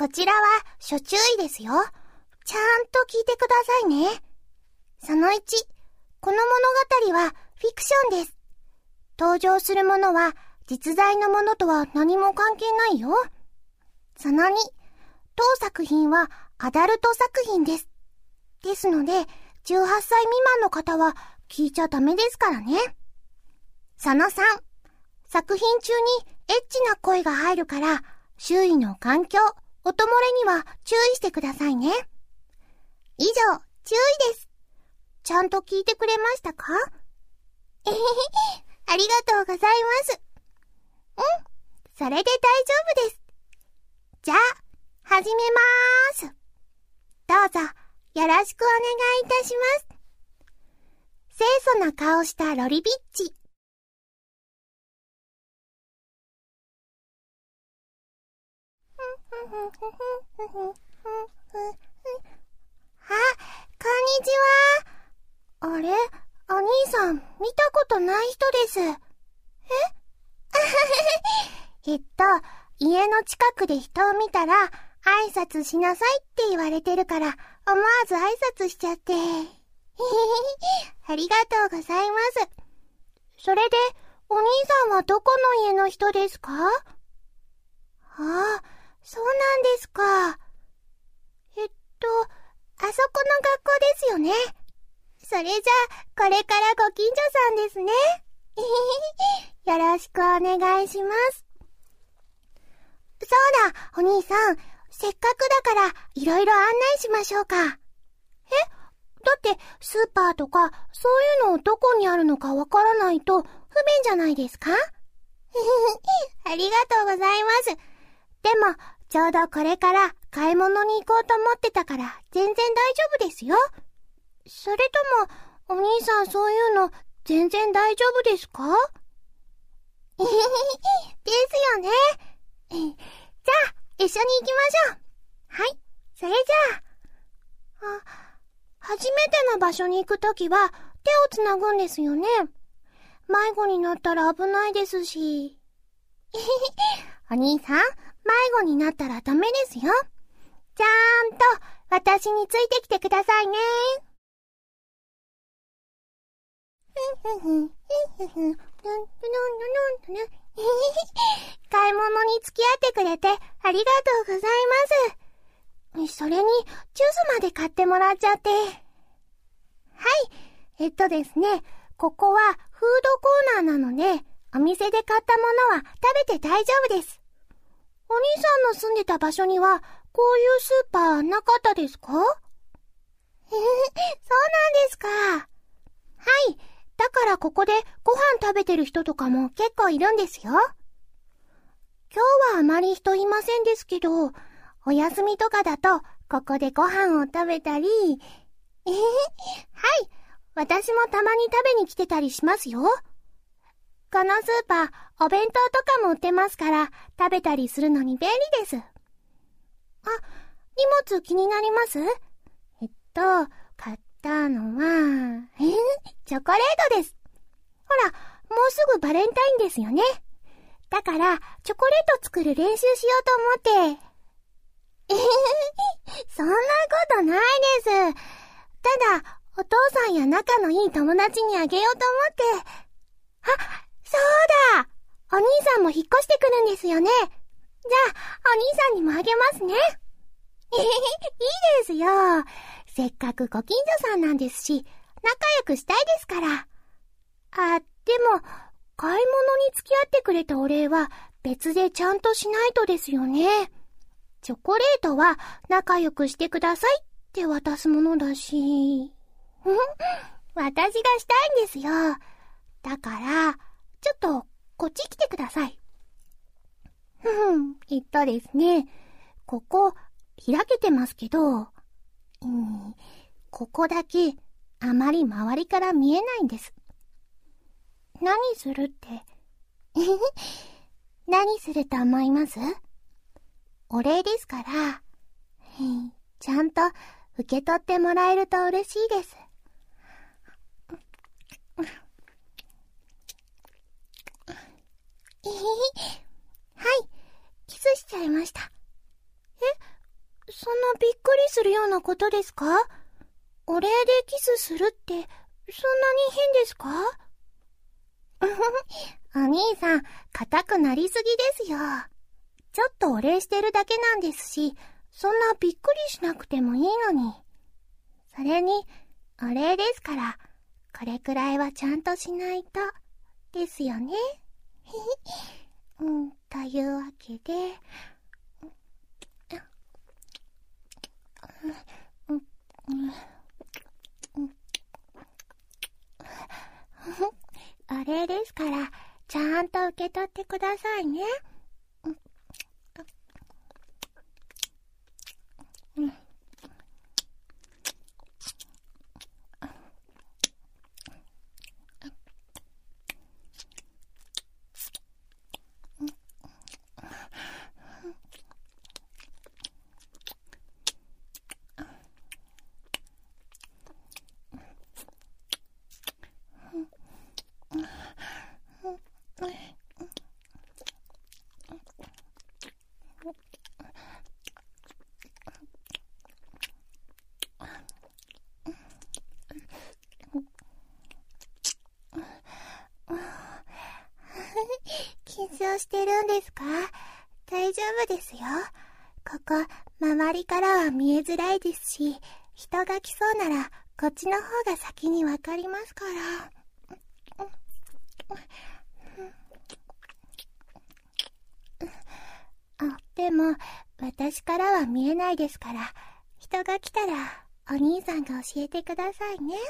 こちらは諸注意ですよ。ちゃんと聞いてくださいね。その1、この物語はフィクションです。登場するものは実在のものとは何も関係ないよ。その2、当作品はアダルト作品です。ですので、18歳未満の方は聞いちゃダメですからね。その3、作品中にエッチな声が入るから、周囲の環境、音漏れには注意してくださいね。以上、注意です。ちゃんと聞いてくれましたか？ありがとうございます。それで大丈夫です。じゃあ、始めまーす。どうぞ、よろしくお願いいたします。清楚な顔したロリビッチ。あ、こんにちは。あれ？お兄さん、見たことない人です。家の近くで人を見たら、挨拶しなさいって言われてるから、思わず挨拶しちゃって。ありがとうございます。それで、お兄さんはどこの家の人ですか？ああ、そうなんですか。あそこの学校ですよね。それじゃあ、これからご近所さんですね。よろしくお願いします。そうだ、お兄さん。せっかくだから、いろいろ案内しましょうか。だってスーパーとかそういうのどこにあるのかわからないと不便じゃないですか？ありがとうございます。でもちょうどこれから買い物に行こうと思ってたから全然大丈夫ですよ。それともお兄さんそういうの全然大丈夫ですか？ですよね。じゃあ一緒に行きましょう。はい、それじゃあ。初めての場所に行くときは手をつなぐんですよね。迷子になったら危ないですし。お兄さん、迷子になったらダメですよ。ちゃんと私についてきてくださいね。買い物に付き合ってくれてありがとうございます。それに、ジュースまで買ってもらっちゃって。はい。ですね、ここはフードコーナーなので、お店で買ったものは食べて大丈夫です。お兄さんの住んでた場所には、こういうスーパーなかったですか？そうなんですか。はい。だからここでご飯食べてる人とかも結構いるんですよ。今日はあまり人いませんですけど、お休みとかだと、ここでご飯を食べたり、はい、私もたまに食べに来てたりしますよ。このスーパー、お弁当とかも売ってますから、食べたりするのに便利です。あ、荷物気になります？買ったのは、チョコレートです。ほら、もうすぐバレンタインですよね。だから、チョコレート作る練習しようと思って、そんなことないです。ただ、お父さんや仲のいい友達にあげようと思って。そうだ！お兄さんも引っ越してくるんですよね。じゃあ、お兄さんにもあげますね。いいですよ。せっかくご近所さんなんですし、仲良くしたいですから。でも、買い物に付き合ってくれたお礼は別でちゃんとしないとですよね。チョコレートは仲良くしてくださいって渡すものだし。私がしたいんですよ。だから、ちょっとこっち来てください。ですね、ここ開けてますけど、ここだけあまり周りから見えないんです。何するって。何すると思います？お礼ですから、ちゃんと受け取ってもらえると嬉しいです。はい、キスしちゃいました。 そんなびっくりするようなことですか？お礼でキスするって、そんなに変ですか？お兄さん、硬くなりすぎですよ。ちょっとお礼してるだけなんですし、そんなびっくりしなくてもいいのに。それに、お礼ですから、これくらいはちゃんとしないと、ですよね。というわけで、お礼ですから、ちゃんと受け取ってくださいね。緊張してるんですか？大丈夫ですよ。ここ、周りからは見えづらいですし、人が来そうなら、こっちの方が先にわかりますから。でも、私からは見えないですから、人が来たら、お兄さんが教えてくださいね。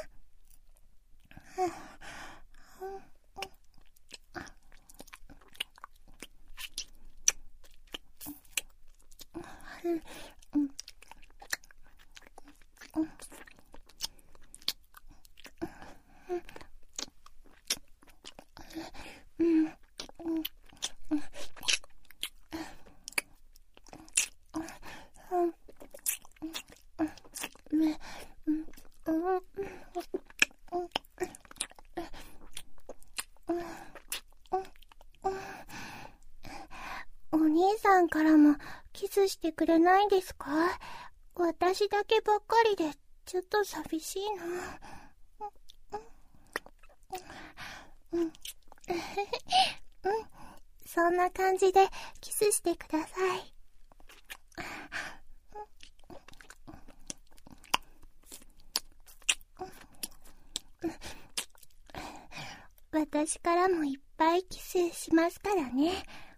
お兄さんからもキスしてくれないですか？私だけばっかりでちょっと寂しいな。そんな感じでキスしてください。私からもいっぱいキスしますからね。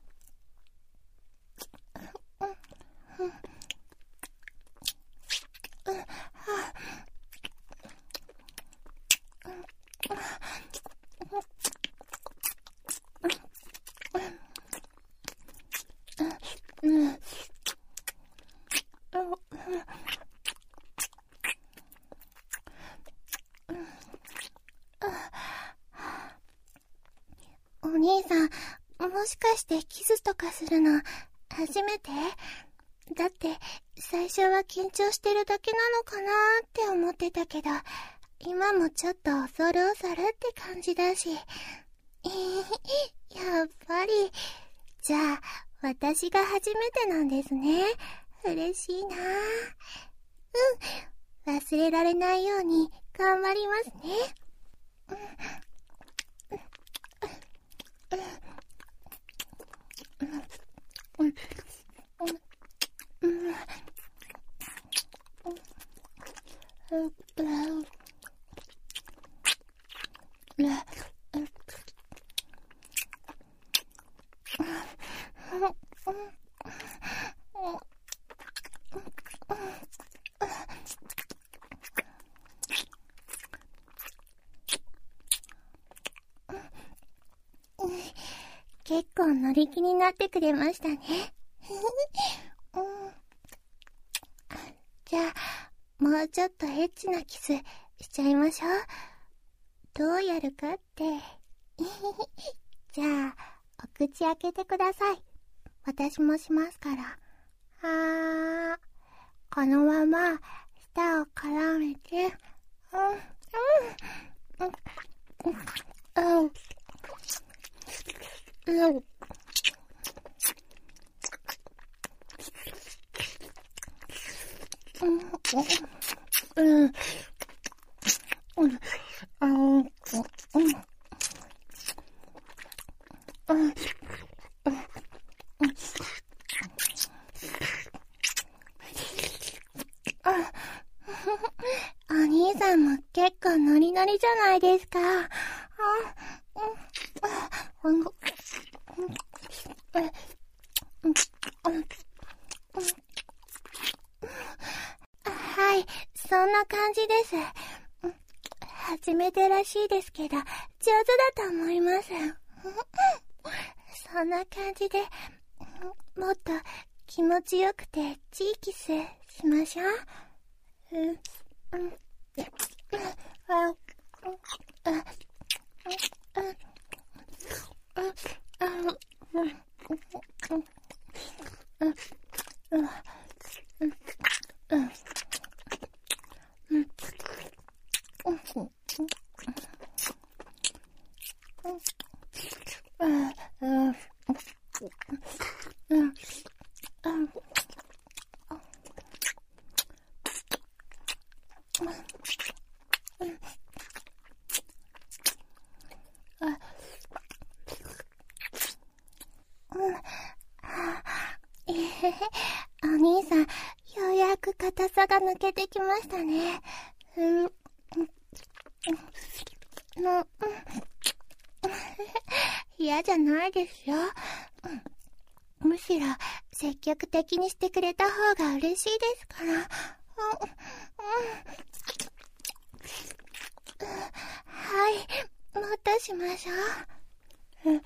お兄さん、もしかしてキスとかするの初めて？だって最初は緊張してるだけなのかなって思ってたけど、今もちょっと恐る恐るって感じだし。やっぱり。じゃあ、私が初めてなんですね。嬉しいな。忘れられないように頑張りますね。結構乗り気になってくれましたね。じゃあ、もうちょっとエッチなキスしちゃいましょう。どうやるかって。じゃあ、お口開けてください。私もしますから。このまま、舌を絡めて、 お兄さんも結構ノリノリじゃないですか。はい、そんな感じです。初めてらしいですけど、上手だと思います。そんな感じで、もっと気持ちよくてチーキスしましょう。お兄さん、ようやく硬さが抜けてきましたね。嫌じゃないですよ。むしろ積極的にしてくれた方が嬉しいですから。はい、もっとしましょう。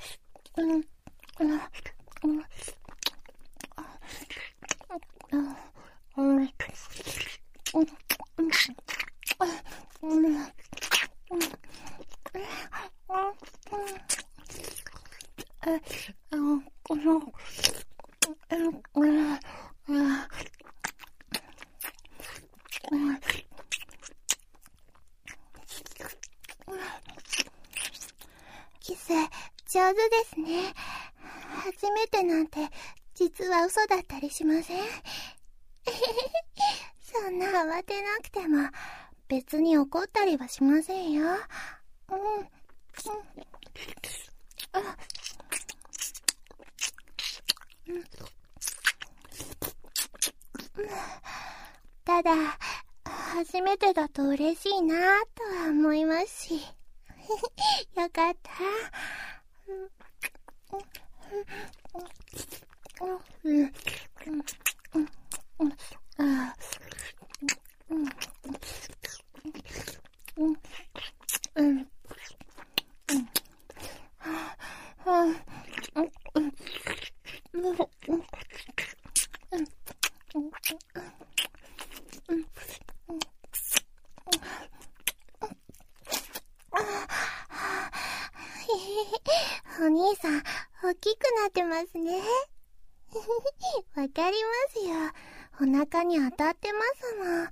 キス、上手ですね。初めてなんて、実は嘘だったりしません？そんな慌てなくても、別に怒ったりはしませんよ。ただ、初めてだと嬉しいなぁとは思いますし。よかった。お兄さん、大きくなってますね。わかりますよ。お腹に当たってますもん。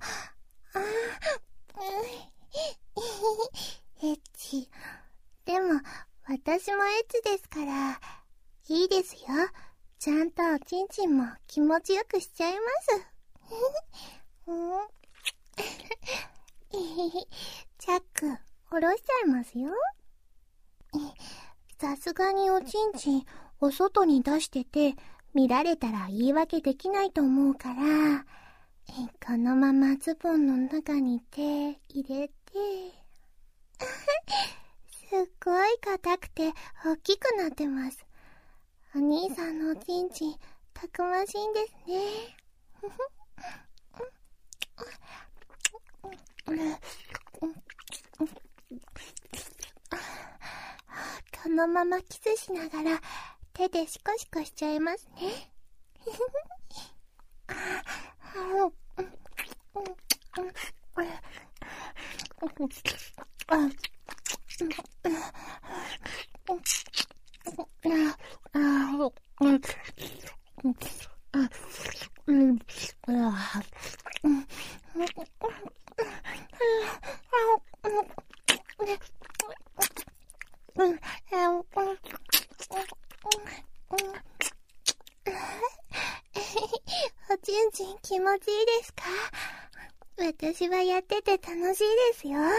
エッチ。でも、私もエッチですから、いいですよ。ちゃんとおちんちんも気持ちよくしちゃいます。チャック、下ろしちゃいますよ。さすがにおちんちんお外に出してて見られたら言い訳できないと思うから、このままズボンの中に手入れてすっごい硬くて大きくなってます。お兄さんのおちんちんたくましいんですね。このままキスしながら手でシコシコしちゃいますね。おちんちん気持持ちいいですか？私はやってて楽しいですよ。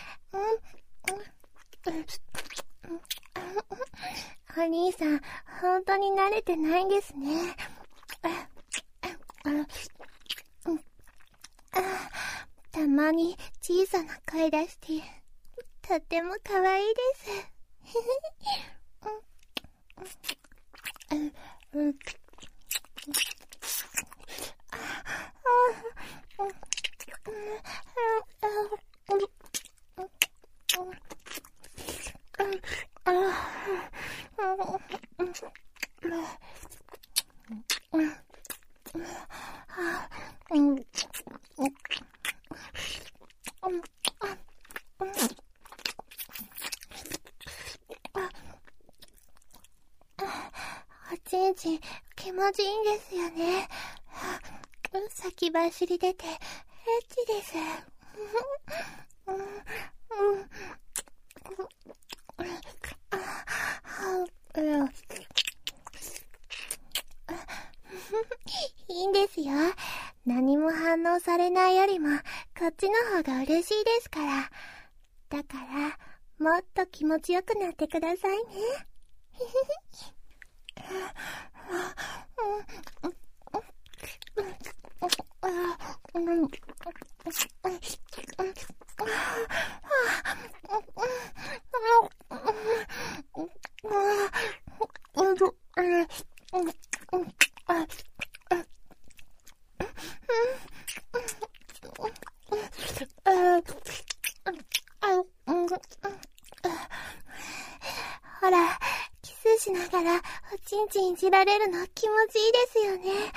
お兄さん、本当に慣れてないんですね。たまに小さな声出して、とっても可愛いです。おちんちん気持ちいいんですよね。先走り出てエッチです。いいんですよ。何も反応されないよりもこっちの方が嬉しいですから。だからもっと気持ちよくなってくださいね。ほら、キスしながらおちんちんいじられるの気持ちいいですよね。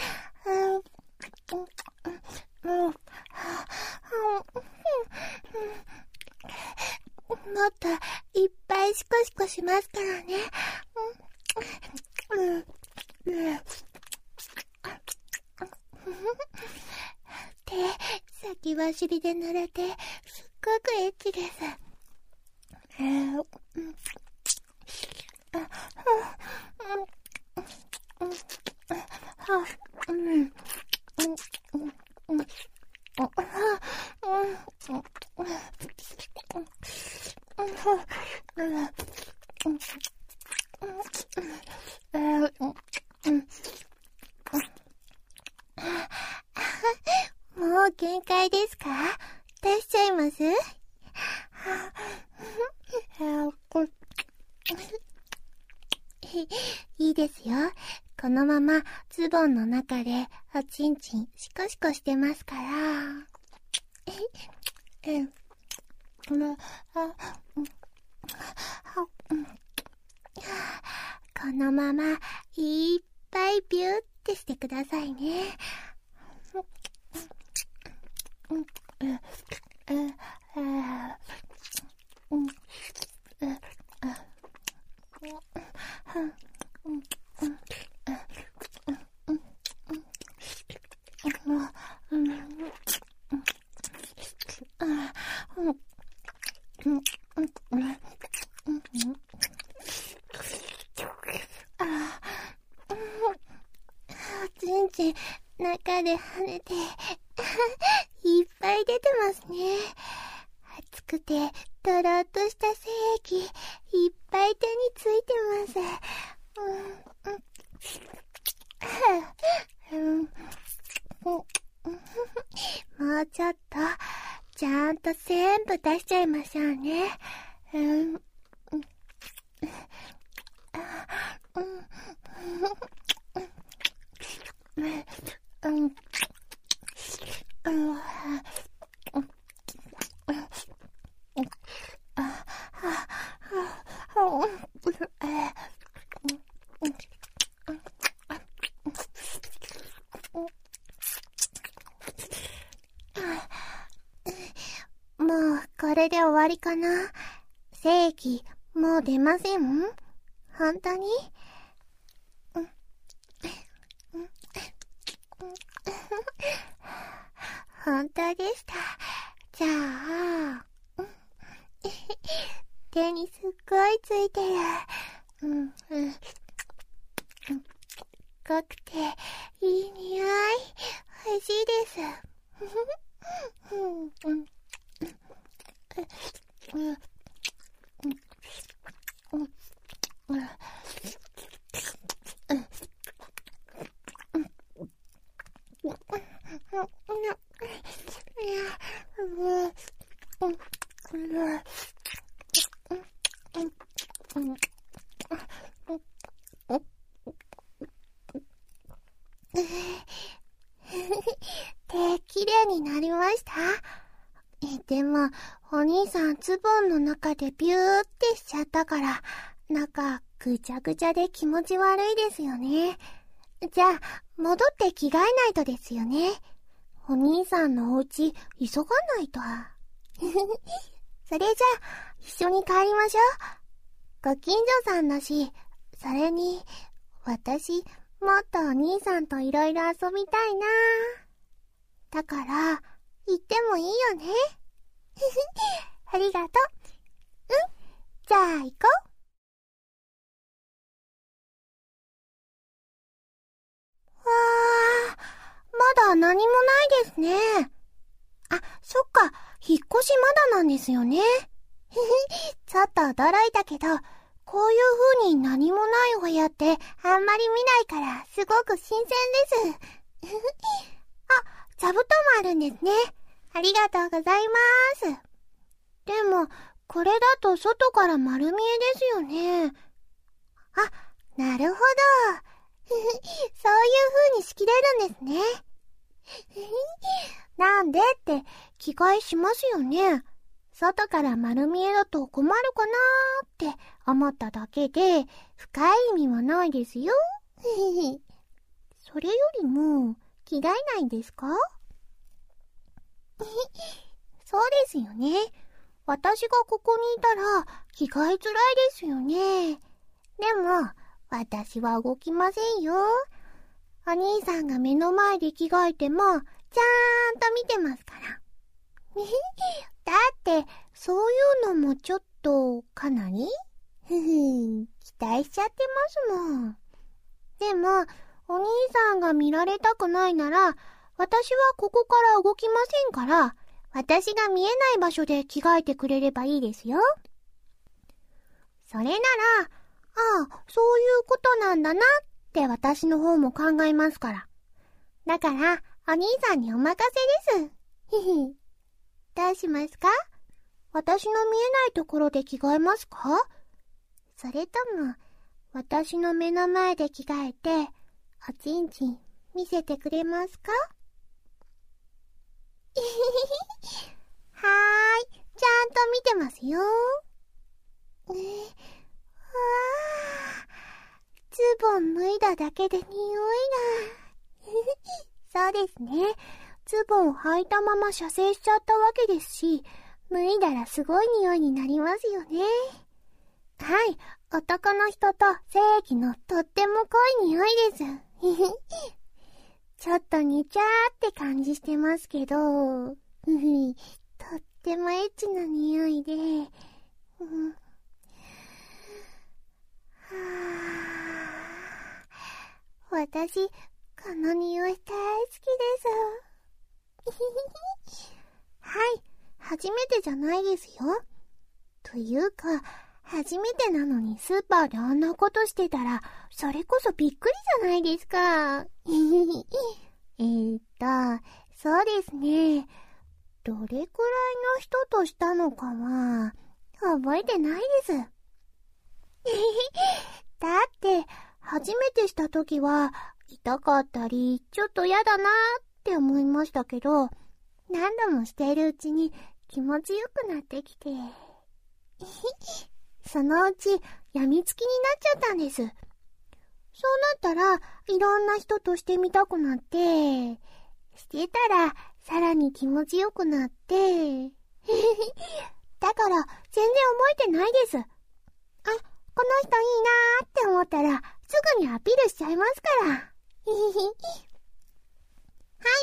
もっといっぱいシコシコしますからね。手先走りで濡れてすっごくエッチです。もう限界ですか？出しちゃいます？いいですよ。このままズボンの中でおちんちんシコシコしてますから。このままいっぱいビューってしてくださいね。おちんちん中で跳ねていっぱい出てますね。熱くてとろっとした精液いっぱい手についてます。もうちょっとちゃんと全部出しちゃいましょうね。もうこれで終わりかな。精液もう出ません？本当に？本当でした。じゃあ、手にすっごいついてる。すっごくていい匂い。 美味しいです。手、きれいになりました？でも、お兄さんズボンの中でビューってしちゃったから、中ぐちゃぐちゃで気持ち悪いですよね。じゃあ、戻って着替えないとですよね。お兄さんのお家、急がないと。それじゃあ、一緒に帰りましょう。ご近所さんだし、それに、私、もっとお兄さんといろいろ遊びたいな。だから、行ってもいいよね。ありがとう。じゃあ行こう。わー、まだ何もないですね。あ、そっか、引っ越しまだなんですよね。ちょっと驚いたけど、こういう風に何もないお部屋ってあんまり見ないからすごく新鮮です。あ、座布団もあるんですね。ありがとうございます。でも、これだと外から丸見えですよね。あ、なるほど。そういう風に仕切れるんですね。なんでって着替えしますよね。外から丸見えだと困るかなーって思っただけで、深い意味はないですよ。それよりも、着替えないんですか？そうですよね。私がここにいたら着替えづらいですよね。でも、私は動きませんよ。お兄さんが目の前で着替えても、ちゃーんと見てますから。だって、そういうのもちょっと、かなり期待しちゃってますもん。でも、お兄さんが見られたくないなら、私はここから動きませんから、私が見えない場所で着替えてくれればいいですよ。それなら、ああ、そういうことなんだなって私の方も考えますから。だから、お兄さんにお任せです。どうしますか？私の見えないところで着替えますか？それとも、私の目の前で着替えて、おちんちん見せてくれますか？はーい、ちゃんと見てますよ。ズボン脱いだだけで匂いが。そうですね。ズボンを履いたまま射精しちゃったわけですし、脱いだらすごい匂いになりますよね。はい、男の人と精液のとっても濃い匂いです。ちょっとにちゃーって感じしてますけど、とってもエッチな匂いで、私、この匂い大好きです。はい、初めてじゃないですよ。というか、初めてなのにスーパーであんなことしてたら、それこそびっくりじゃないですか。そうですね。どれくらいの人としたのかは、覚えてないです。だって、初めてした時は、痛かったり、ちょっと嫌だなーって思いましたけど、何度もしているうちに気持ちよくなってきて。そのうち、病みつきになっちゃったんです。そうなったら、いろんな人としてみたくなって、してたら、さらに気持ちよくなって、だから、全然覚えてないです。あ、この人いいなーって思ったら、すぐにアピールしちゃいますから。はい。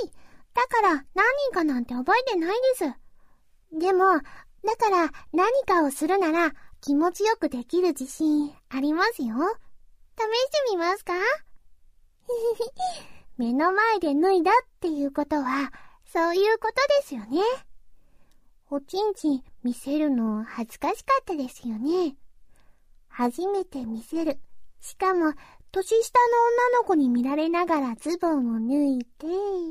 だから、何人かなんて覚えてないです。でも、だから何かをするなら気持ちよくできる自信ありますよ。試してみますか？ 目の前で脱いだっていうことは、そういうことですよね。おちんちん見せるの恥ずかしかったですよね。初めて見せる。しかも、年下の女の子に見られながらズボンを脱いで、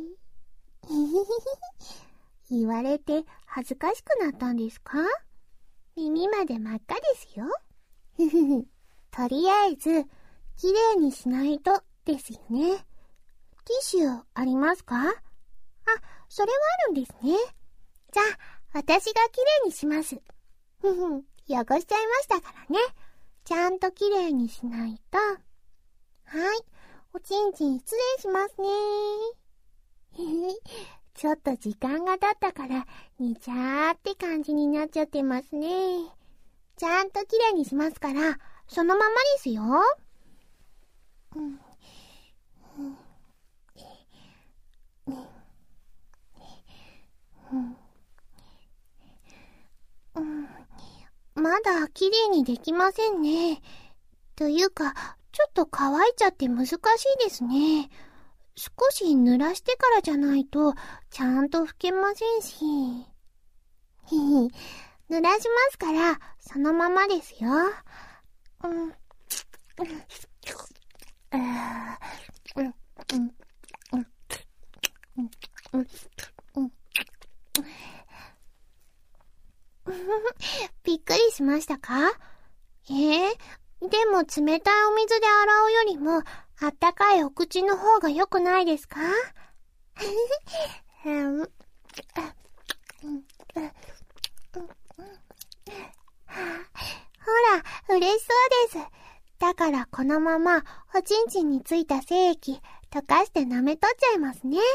言われて恥ずかしくなったんですか？耳まで真っ赤ですよ。とりあえず、きれいにしないとですよね。ティッシュありますか？あ、それはあるんですね。じゃあ、私がきれいにします。汚しちゃいましたからね。ちゃんときれいにしないと。はい、おちんちん失礼しますね。ちょっと時間が経ったから、にちゃーって感じになっちゃってますね。ちゃんときれいにしますから、そのままですよ。まだきれいにできませんね。というか、ちょっと乾いちゃって難しいですね。少し濡らしてからじゃないと、ちゃんと拭けませんし。濡らしますから、そのままですよ。びっくりしましたか？でも冷たいお水で洗うよりも、あったかいお口の方が良くないですか？ほら、嬉しそうです。だからこのまま、おちんちんについた精液、溶かして舐めとっちゃいますね。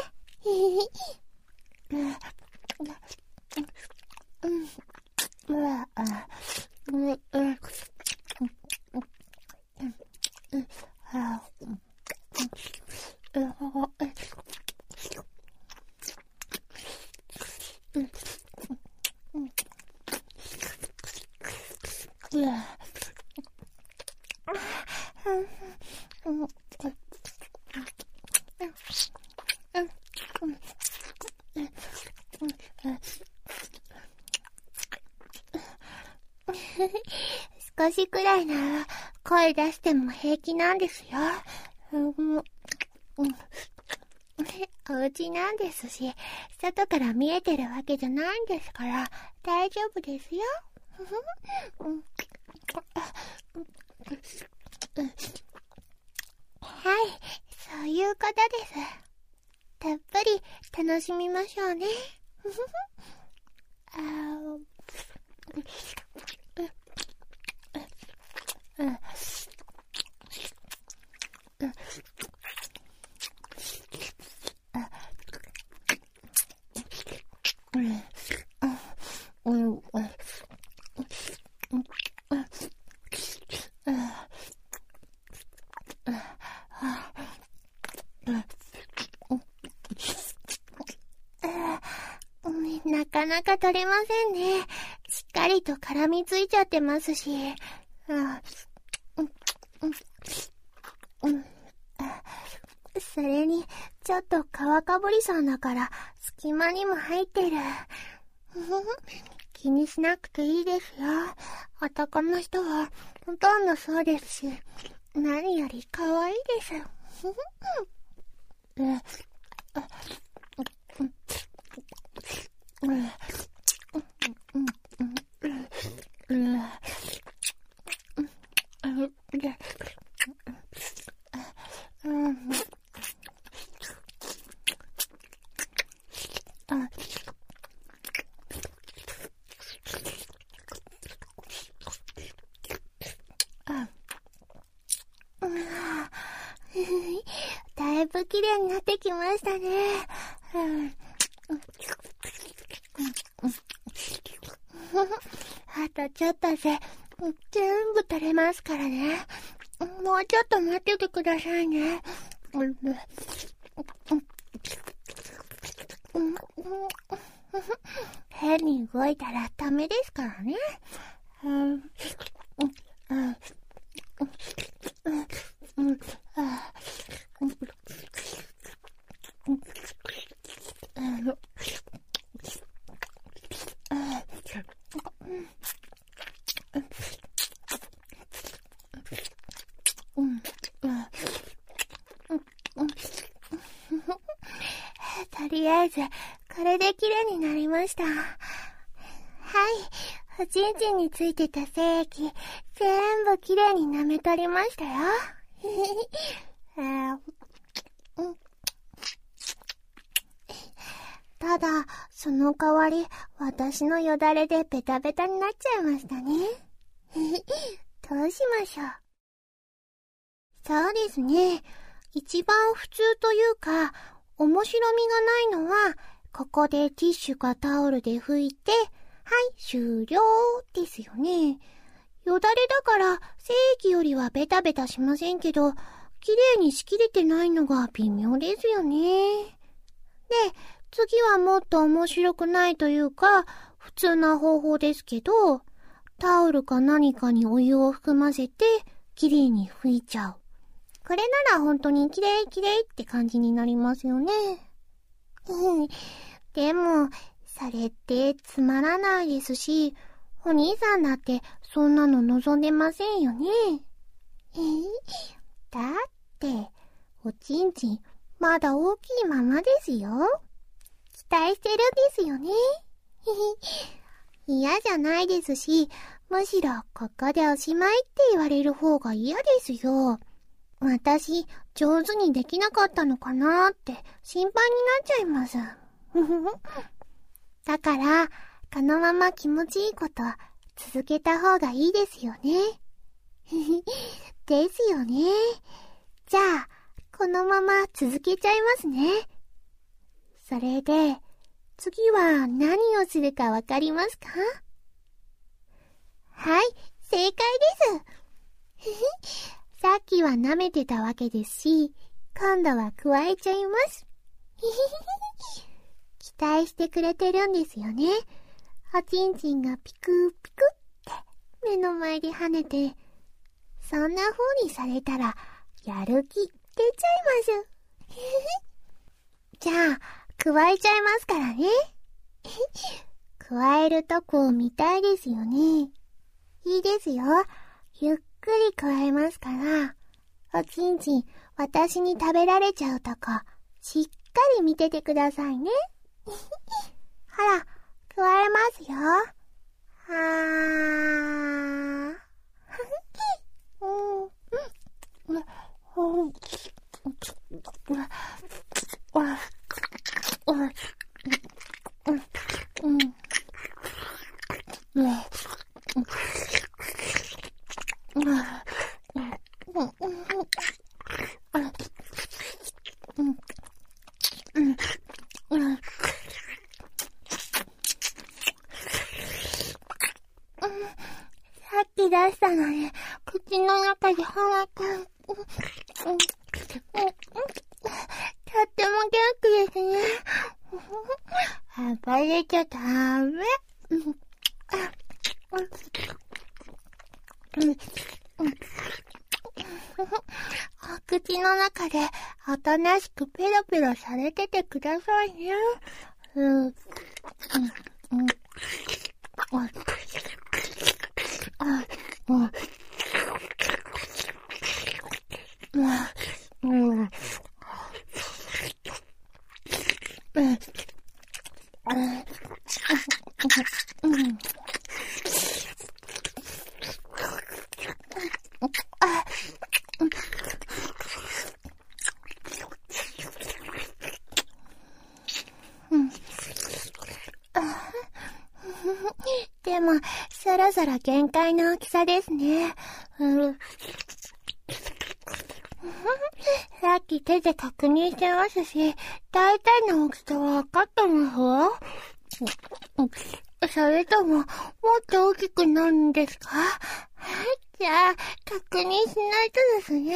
少しくらいなら声出しても平気なんですよ。お家なんですし、外から見えてるわけじゃないんですから大丈夫ですよ。はい、そういうことです。たっぷり楽しみましょうね。なかなか取れませんね。しっかりと絡みついちゃってますし。それに、ちょっと皮かぶりそうだから、隙間にも入ってる。気にしなくていいですよ。男の人は、ほとんどそうですし、何より可愛いです。だいぶ綺麗になってきましたね。あとちょっとで全部取れますからね。もうちょっと待っててくださいね。変に動いたらダメですからね。 あえず、これで綺麗になりました。はい。おちんちんについてた精液、全部綺麗に舐め取りましたよ。ただ、その代わり、私のよだれでベタベタになっちゃいましたね。どうしましょう。そうですね。一番普通というか、面白みがないのは、ここでティッシュかタオルで拭いて、はい、終了ですよね。よだれだから、精液よりはベタベタしませんけど、綺麗にしきれてないのが微妙ですよね。で、次はもっと面白くないというか、普通な方法ですけど、タオルか何かにお湯を含ませて、綺麗に拭いちゃう。これなら本当に綺麗綺麗って感じになりますよね。でも、それってつまらないですし、お兄さんだってそんなの望んでませんよね。だって、おちんちんまだ大きいままですよ。期待してるんですよね。嫌じゃないですし、むしろここでおしまいって言われる方が嫌ですよ。私、上手にできなかったのかなーって心配になっちゃいます。だから、このまま気持ちいいこと続けた方がいいですよね。ですよね。じゃあ、このまま続けちゃいますね。それで、次は何をするかわかりますか？はい、正解です。さっきは舐めてたわけですし、今度は加えちゃいます。期待してくれてるんですよね。おちんちんがピクピクって目の前で跳ねて、そんな風にされたらやる気出ちゃいます。じゃあ、加えちゃいますからね。加えるとこを見たいですよね。いいですよ。ゆっくり加えますから、おちんちん私に食べられちゃうとこ、しっかり見ててくださいね。ほら、加えますよ。はー。さっき出したのに、口の中で歯がとっても元気ですね。暴れちゃダメ。お口の中でおとなしくペロペロされててくださいね。でも、そろそろ限界の大きさですね。さっき手で確認してますし、大体の大きさは分かってますよ。それとも、もっと大きくなるんですか？じゃあ、確認しないとですね。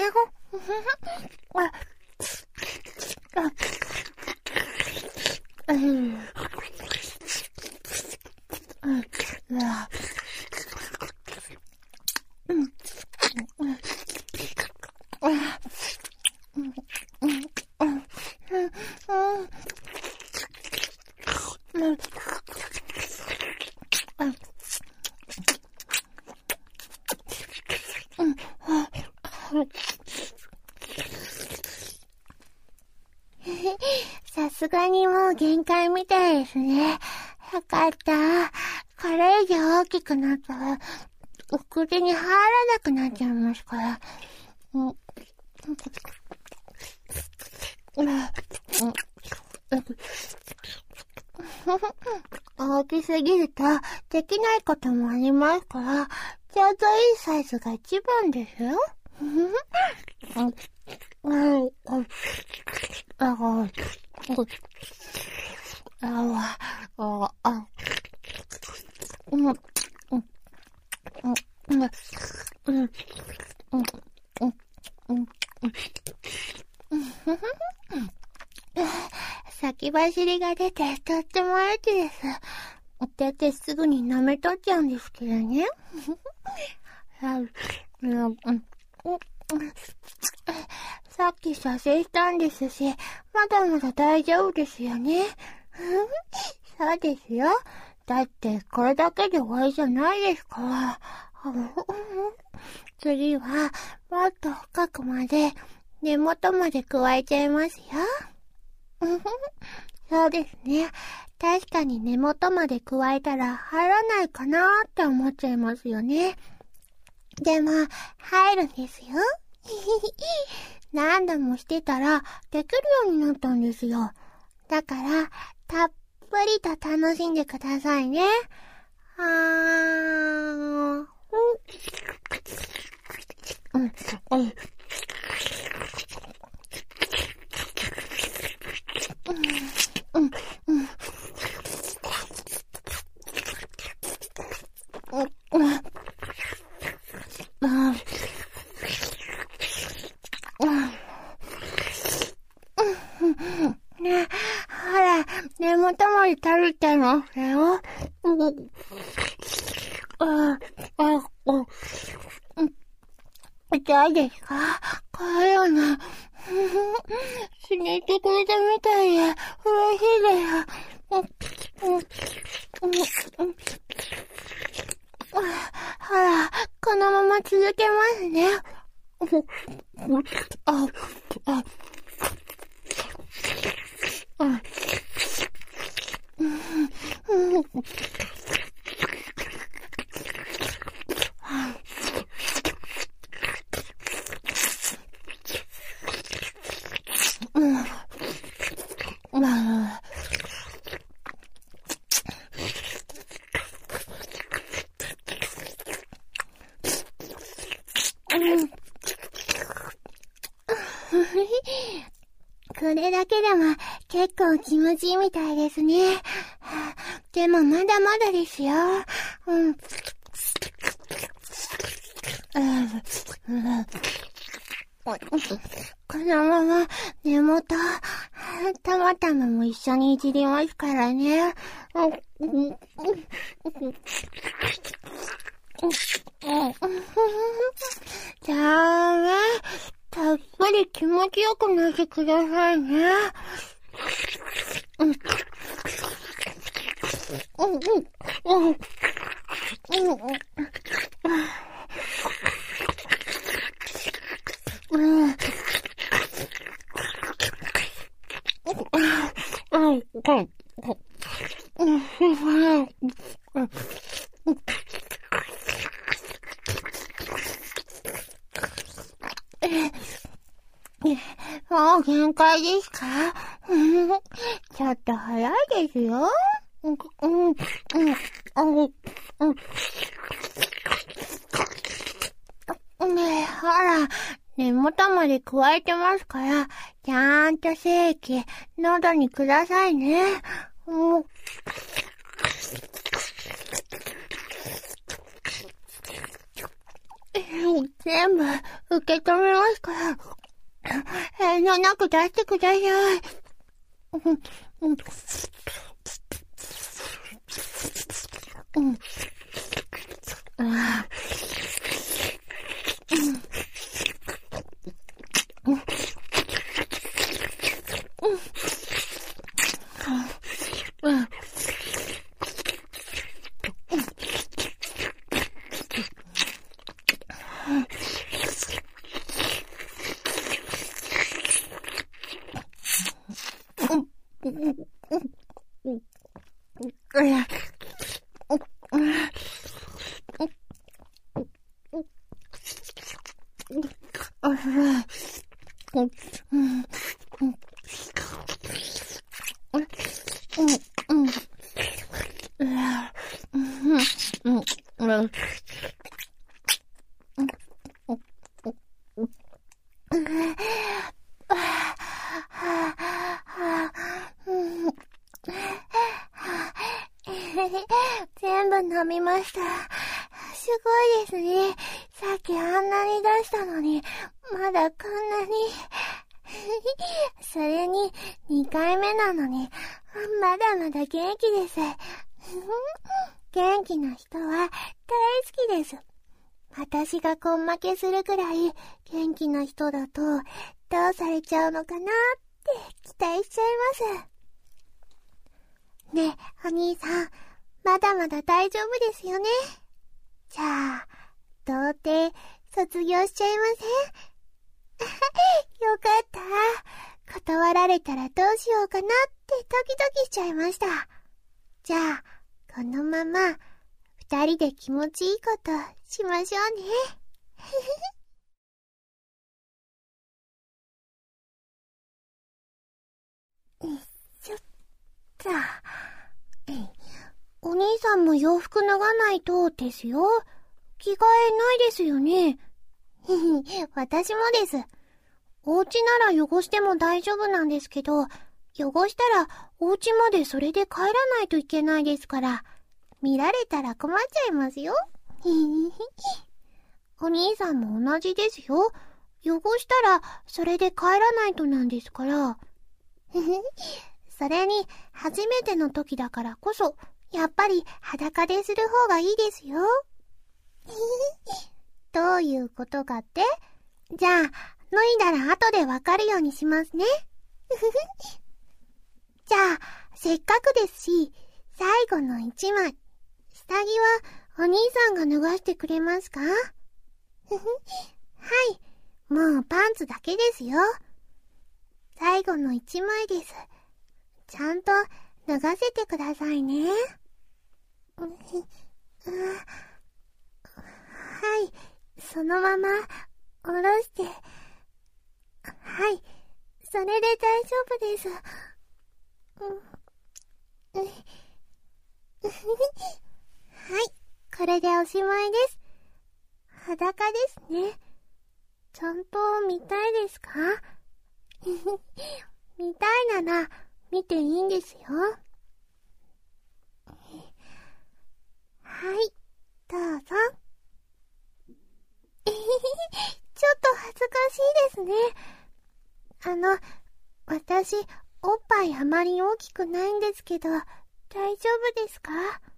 さすすがにもう限界みたいですね。よかった。これ以上大きくなったら、お口に入らなくなっちゃいますから。大きすぎるとできないこともありますから、ちょうどいいサイズが一番ですよ。先走りが出てとってもエッチです。出てすぐに舐めとっちゃうんですけどね。さっき射精したんですし、まだまだ大丈夫ですよね。そうですよ。だってこれだけで終わりじゃないですから。次はもっと深くまで根元まで加えちゃいますよ。そうですね。確かに根元まで加えたら入らないかなーって思っちゃいますよね。でも入るんですよ。何度もしてたらできるようになったんですよ。だからたっぷりと楽しんでくださいね。ね、ほら、根元まで垂れてますよ。痛いですか？こういうの、死ねてくれたみたいで、嬉しいです。ほら、このまま続けますね。これだけでも結構気持ちいいみたいですね。でもまだまだですよ。このまま根元、たまたまも一緒にいじりますからね。じゃあね、たっぷり気持ちよくなってくださいね。もう限界ですか？ちょっと早いですよ。ねえ、ほら、根元まで加えてますから、ちゃんと精液、喉にくださいね。全部受け止めますから、遠慮なく出してください。 全部飲みました。すごいですね。さっきあんなに出したのに、まだこんなに。それに、2回目なのに、まだまだ元気です。元気な人は大好きです。私が根負けするくらい元気な人だと、どうされちゃうのかなって期待しちゃいます。ねえ、お兄さん、まだまだ大丈夫ですよね。じゃあ、童貞卒業しちゃいません？よかった。断られたらどうしようかなってドキドキしちゃいました。じゃあ、このまま2人で気持ちいいことしましょうね。ちょっと。お兄さんも洋服脱がないとですよ。着替えないですよね。私もです。お家なら汚しても大丈夫なんですけど、汚したらお家までそれで帰らないといけないですから、見られたら困っちゃいますよ。お兄さんも同じですよ。汚したらそれで帰らないとなんですから。それに初めての時だからこそ、やっぱり裸でする方がいいですよ。どういうことかって？じゃあ、脱いだら後でわかるようにしますね。じゃあ、せっかくですし、最後の一枚。下着はお兄さんが脱がしてくれますか？はい、もうパンツだけですよ。最後の一枚です。ちゃんと脱がせてくださいね。はい、そのまま下ろして。はい、それで大丈夫です。はい、これでおしまいです。裸ですね。ちゃんと見たいですか？見たいなら見ていいんですよ。はい、どうぞ。ちょっと恥ずかしいですね。私、おっぱいあまり大きくないんですけど、大丈夫ですか？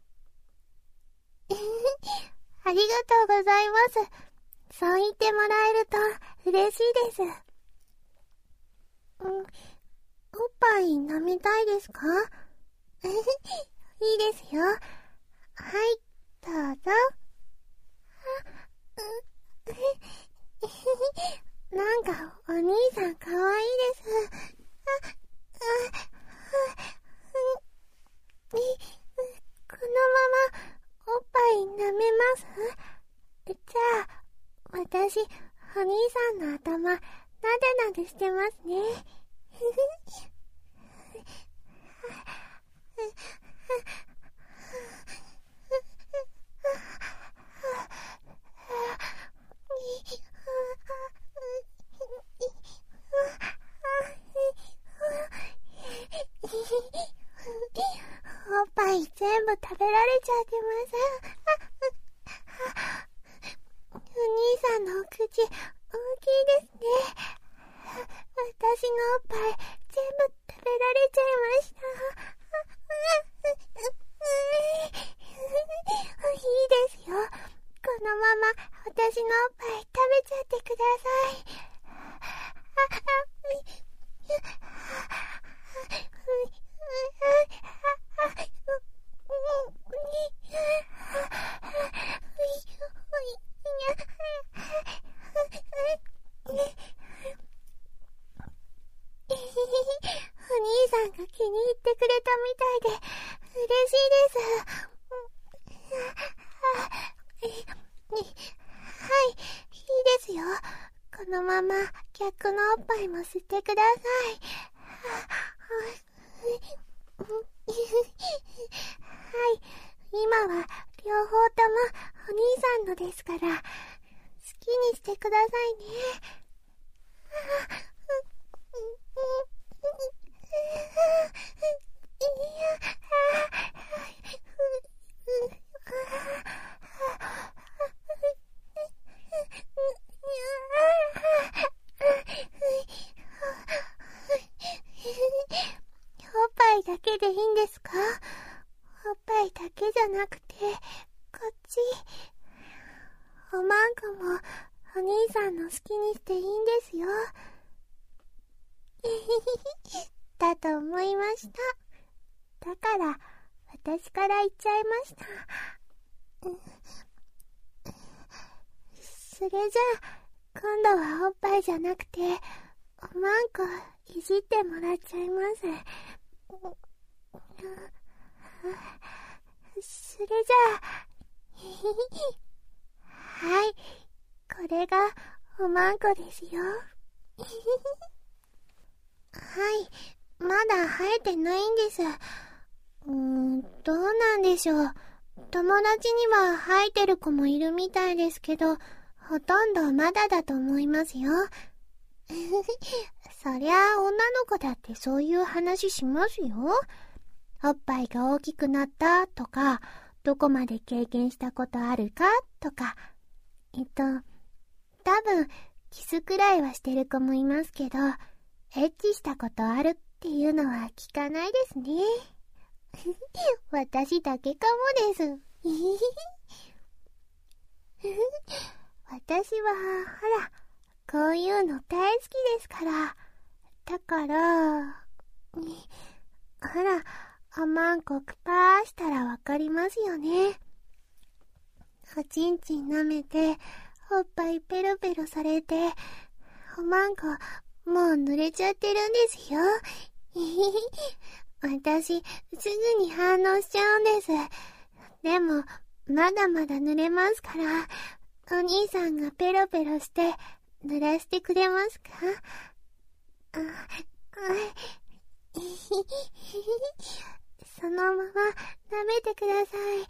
ありがとうございます。そう言ってもらえると嬉しいです。おっぱい舐めたいですか？いいですよ。はい、どうぞ。なんかお兄さんかわいいです。このままおっぱい舐めます？じゃあ、私、お兄さんの頭、なでなでしてますね。おっぱい全部食べられちゃってます。お兄さんのお口、大きいですね。私のおっぱい全部食べられちゃいました。いいですよ。このまま私のおっぱい食べちゃってください。お兄さんが気に入ってくれたみたい嬉しいです。はい、いいですよ。このまま逆のおっぱいも吸ってください。はい、今は両方ともお兄さんのですから、好きにしてくださいね。おっぱいだけでいいんですか？おっぱいだけじゃなくて、こっち。おまんこもお兄さんの好きにしていいんですよ。だと思いました。だから、私から言っちゃいました。それじゃあ、今度はおっぱいじゃなくて、おまんこいじってもらっちゃいます。それじゃあ、はい、これがおまんこですよ。はい、まだ生えてないんです。どうなんでしょう。友達には生えてる子もいるみたいですけど、ほとんどまだだと思いますよ。そりゃあ女の子だってそういう話しますよ。おっぱいが大きくなったとか、どこまで経験したことあるかとか。多分キスくらいはしてる子もいますけど、エッチしたことあるっていうのは聞かないですね。私だけかもです。私はほら、こういうの大好きですから。だから、ほら、おまんこくぱーしたらわかりますよね。おちんちん舐めて、おっぱいペロペロされて、おまんこもう濡れちゃってるんですよ。私、すぐに反応しちゃうんです。でも、まだまだ濡れますから、お兄さんがペロペロして、濡らしてくれますか？そのまま舐めてください。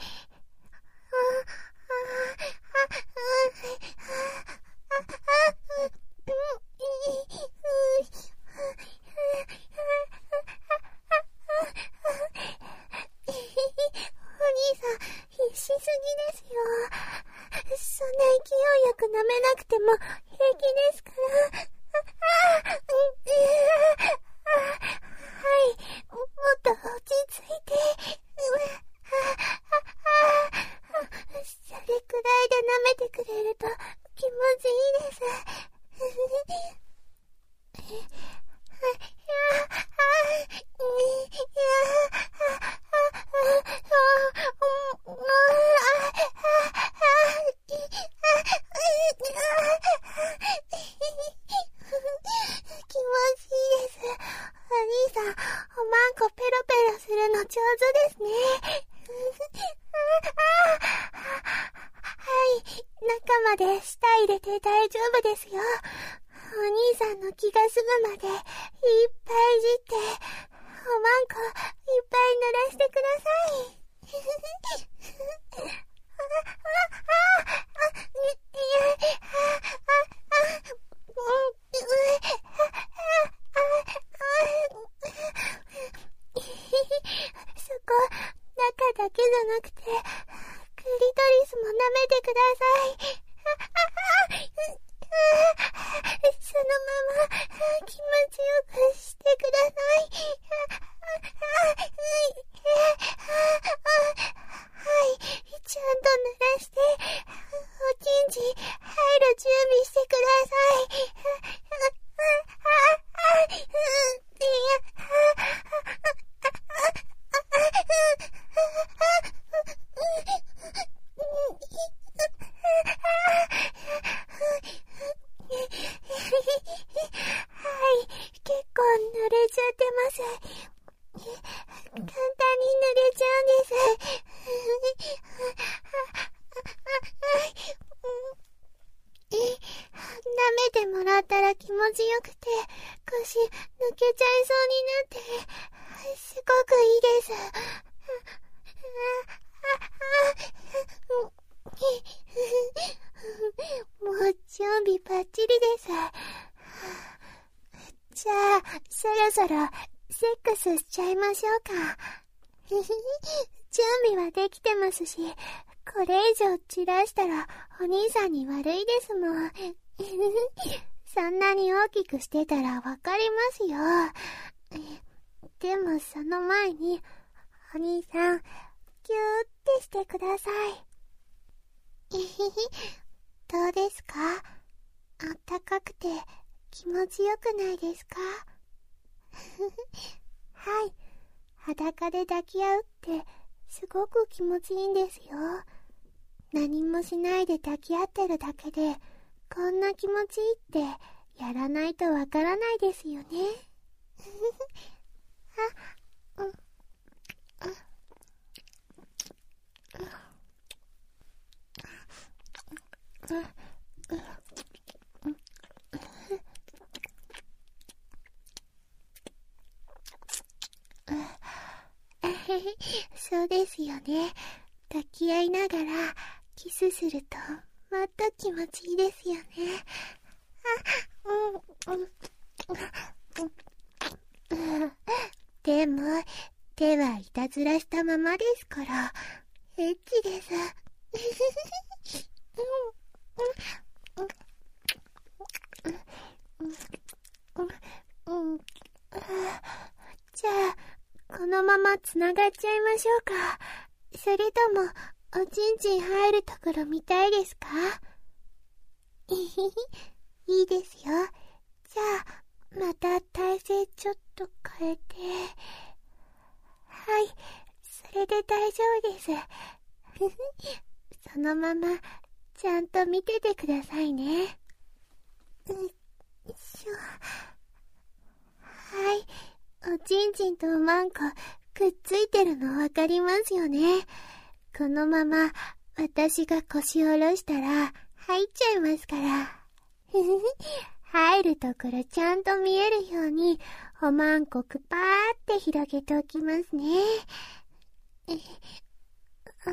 お兄さん、必死すぎですよ。そんな勢いよく舐めなくても平気ですから。はい、もっと落ち着いて。それくらいで舐めてくれると気持ちいいです。気持ちいいです。お兄さん、おまんこペロペロするの上手ですね。はい、中まで舌入れて大丈夫ですよ。お兄さんの気が済むまでいっぱいいじって、おまんこいっぱい濡らしてください。そこ、中だけじゃなくて、クリトリスも舐めてください。そのまま気持ちよくしてください。はい、ちゃんと濡らして、おちんち入る準備してください。はい、結構濡れちゃってます。簡単にちゃいましょうか。準備はできてますし、これ以上散らしたらお兄さんに悪いですもん。そんなに大きくしてたらわかりますよ。でもその前に、お兄さん、ぎゅーってしてください。どうですか？あったかくて気持ちよくないですか？はい。裸で抱き合うってすごく気持ちいいんですよ。何もしないで抱き合ってるだけでこんな気持ちいいってやらないとわからないですよね。そうですよね。抱き合いながらキスするともっと気持ちいいですよね。でも手はいたずらしたままですからエッチです。じゃあこのままつながっちゃいましょうか。それともおちんちん入るところ見たいですか？いいですよ。じゃあまた体勢ちょっと変えて。はい、それで大丈夫です。そのままちゃんと見ててくださいね。はい、おちんちんとおまんこくっついてるのわかりますよね。このまま私が腰を下ろしたら入っちゃいますから。入るところちゃんと見えるようにおまんこくぱーって広げておきますね。じゃ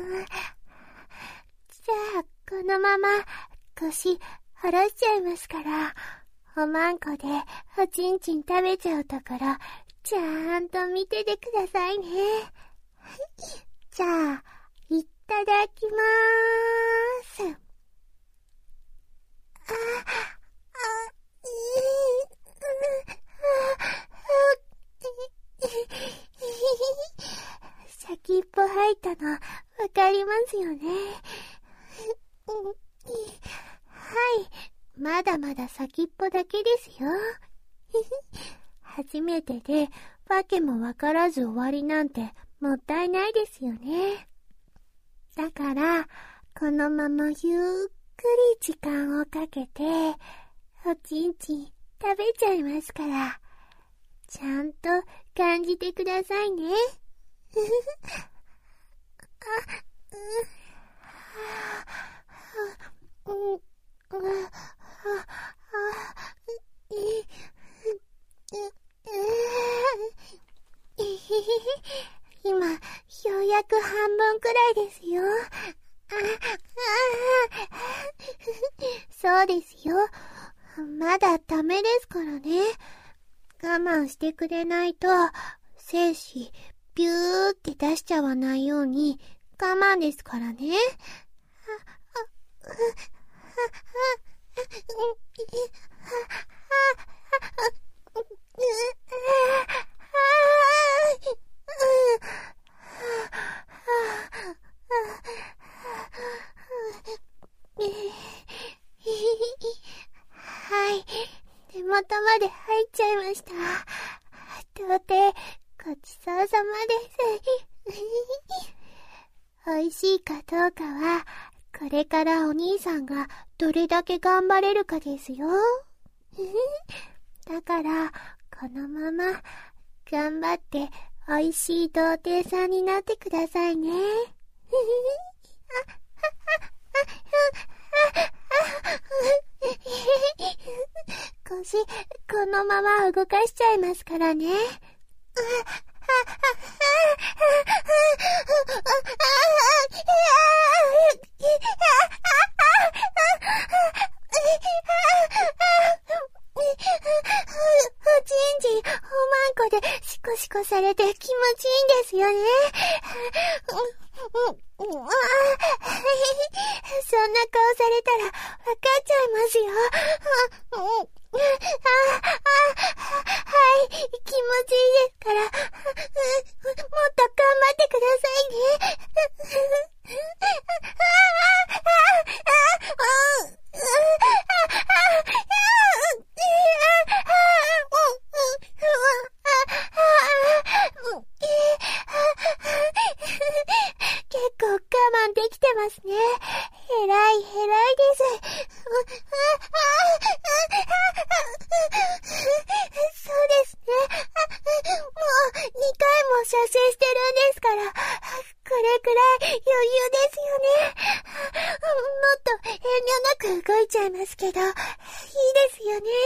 あこのまま腰下ろしちゃいますから、おまんこでおちんちん食べちゃうところちゃんと見ててくださいね。じゃあいただきまーす。先っぽ入ったのわかりますよね。はい、まだまだ先っぽだけですよ。初めてでわけもわからず終わりなんてもったいないですよね。だからこのままゆっくり時間をかけておちんちん食べちゃいますから、ちゃんと感じてくださいね。今ようやく半分くらいですよ。そうですよ。まだダメですからね。我慢してくれないと精子ビューって出しちゃわないように我慢ですからね。はい、手元まで入っちゃいました。到底ごちそうさまです。美味しいかどうかはこれからお兄さんがどれだけ頑張れるかですよ。だからこのまま頑張って美味しい童貞さんになってくださいね。腰このまま動かしちゃいますからね。おちんちんおまんこでシコシコされて気持ちそんな顔されたらわかっちゃいますよ。はい、気持ちいいですから、もっと頑張ってくださいね。結構我慢できてますね。偉いです。そうですね。もう2回も射精してるんですから、これくらい余裕ですよね。もっと遠慮なく動いちゃいますけど、いいですよね。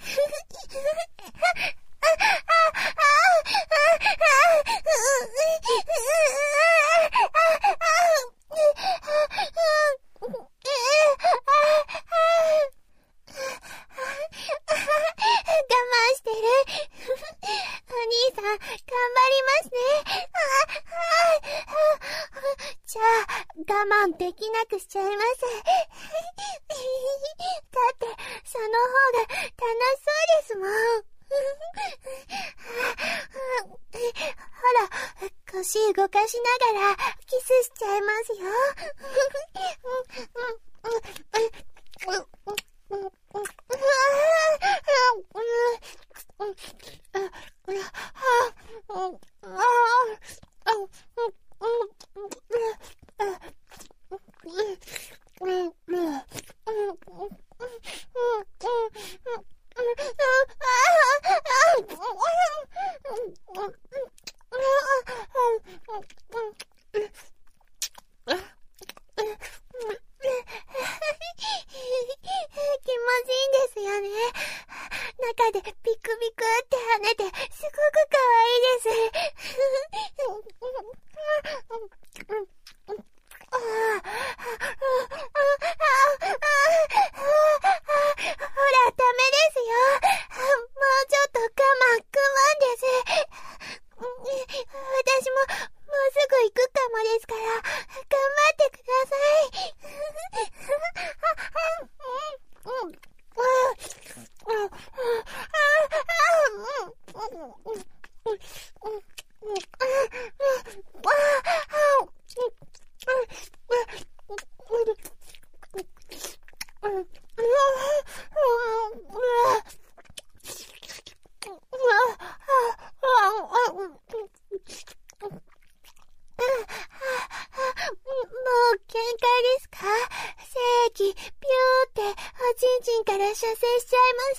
我慢できなくしちゃいます。だって、その方が楽しそうですもん。ほら、腰動かしながらキスしちゃいますよ。中でピクピクって跳ねてすごく可愛いです。ほら、ダメですよ。もうちょっと我慢です。私ももうすぐ行くかもですから、頑張ってください。ピューっておちんちんから射精しちゃいます。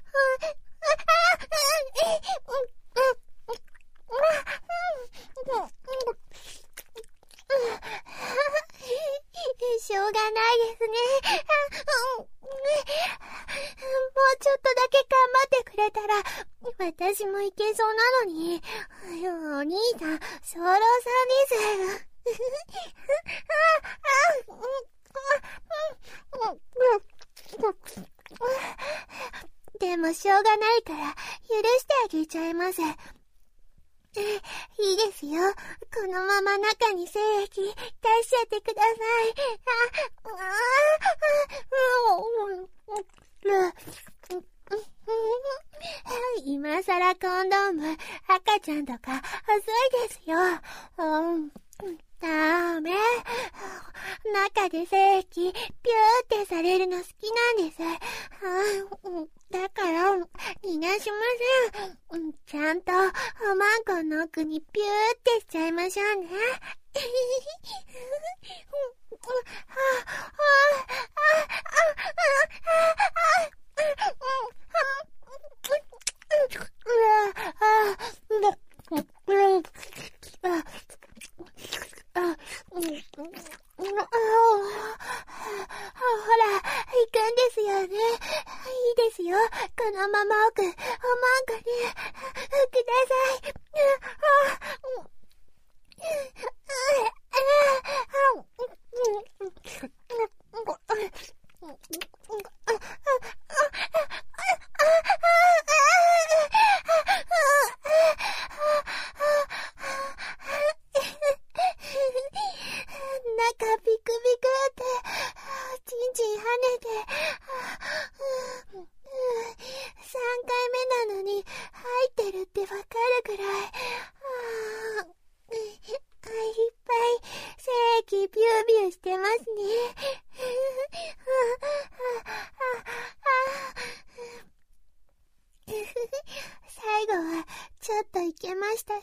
しょうがないですね。もうちょっとだけ頑張ってくれたら私もいけそうなのに。お兄さん、ソロさんです。でもしょうがないから許してあげちゃいます。いいですよ。このまま中に精液出しちゃってください。今さらコンドーム、赤ちゃんとか遅いですよ。ダメ。中で精液ピューってされるの好きなんです。だから逃がしません。ちゃんとおまんこの奥にピューってしちゃいましょうね。ほら、行くんですよね。いいですよ。このまま奥、おまんこに、ください。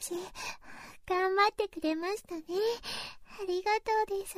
私、頑張ってくれましたね。ありがとうです。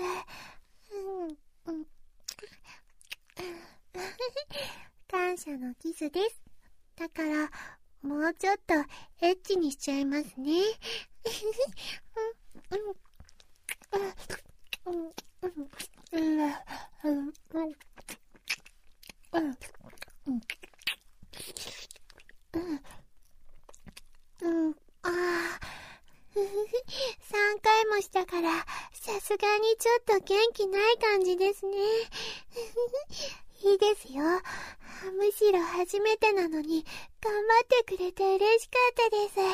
感謝のキスです。だから、もうちょっとエッチにしちゃいますね。3回もしたから、さすがにちょっと元気ない感じですね。いいですよ。むしろ初めてなのに、頑張ってくれて嬉しかったです。で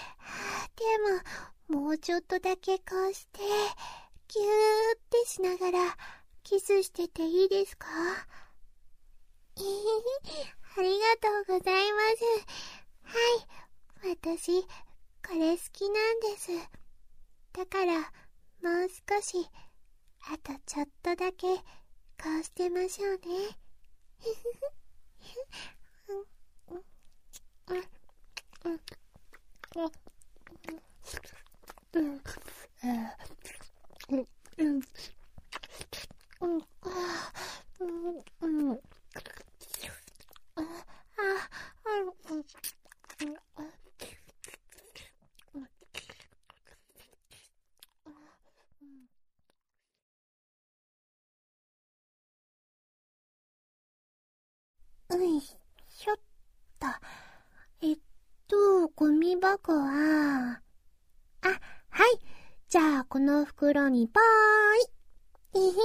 も、もうちょっとだけこうして、ぎゅーってしながら、キスしてていいですか？ありがとうございます。はい、私、これ好きなんです。だから、もう少し、あとちょっとだけ、こうしてましょうね。ひょっと。ゴミ箱は、はい。じゃあ、この袋にぽーい。はい。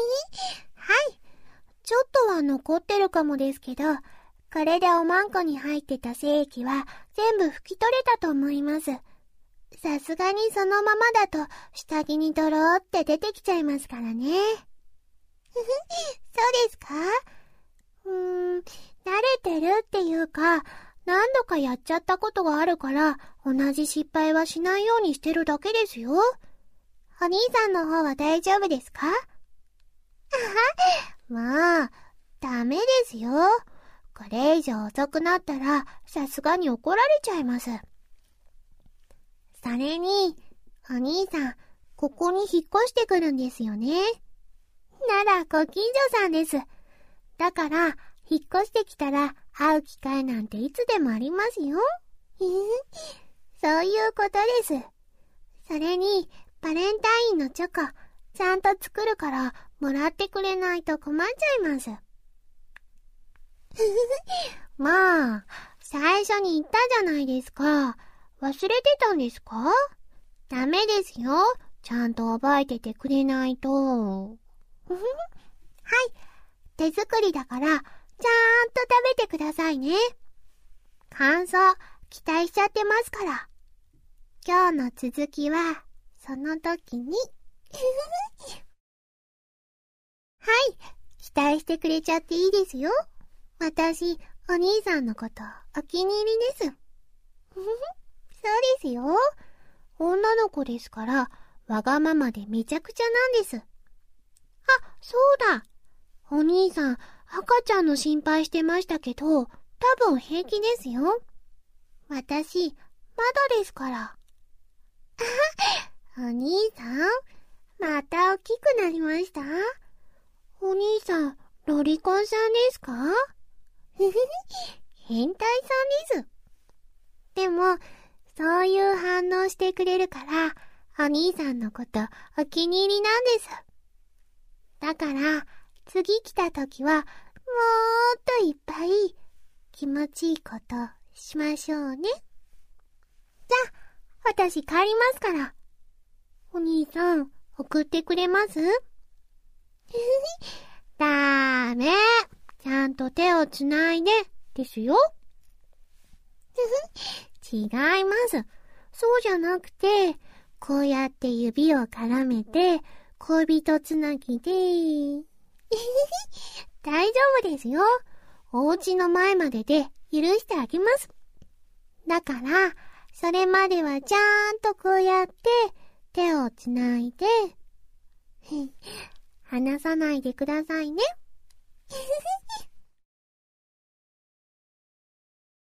ちょっとは残ってるかもですけど、これでおまんこに入ってた精液は全部拭き取れたと思います。さすがにそのままだと下着にドローって出てきちゃいますからね。そうですか？慣れてるっていうか、何度かやっちゃったことがあるから、同じ失敗はしないようにしてるだけですよ。お兄さんの方は大丈夫ですか？もう、ダメですよ。これ以上遅くなったら、さすがに怒られちゃいます。それに、お兄さん、ここに引っ越してくるんですよね。なら、ご近所さんです。だから、引っ越してきたら会う機会なんていつでもありますよ。そういうことです。それに、バレンタインのチョコ、ちゃんと作るからもらってくれないと困っちゃいます。まあ、最初に言ったじゃないですか。忘れてたんですか？ダメですよ。ちゃんと覚えててくれないと。はい。手作りだから、ちゃんと食べてくださいね。感想、期待しちゃってますから。今日の続きは、その時に。はい、期待してくれちゃっていいですよ。私、お兄さんのことお気に入りです。そうですよ。女の子ですから、わがままでめちゃくちゃなんです。あ、そうだ。お兄さん、赤ちゃんの心配してましたけど、多分平気ですよ。私、まだですから。お兄さん、また大きくなりました？お兄さん、ロリコンさんですか？変態さんです。でも、そういう反応してくれるから、お兄さんのことお気に入りなんです。だから、次来た時は、もっといっぱい気持ちいいことしましょうね。じゃあ、私帰りますから。お兄さん、送ってくれます？ダメ。ちゃんと手をつないで、ですよ。違います。そうじゃなくて、こうやって指を絡めて、恋人つなぎで、大丈夫ですよ。お家の前までで許してあげます。だから、それまではちゃんとこうやって手をつないで、離さないでくださいね。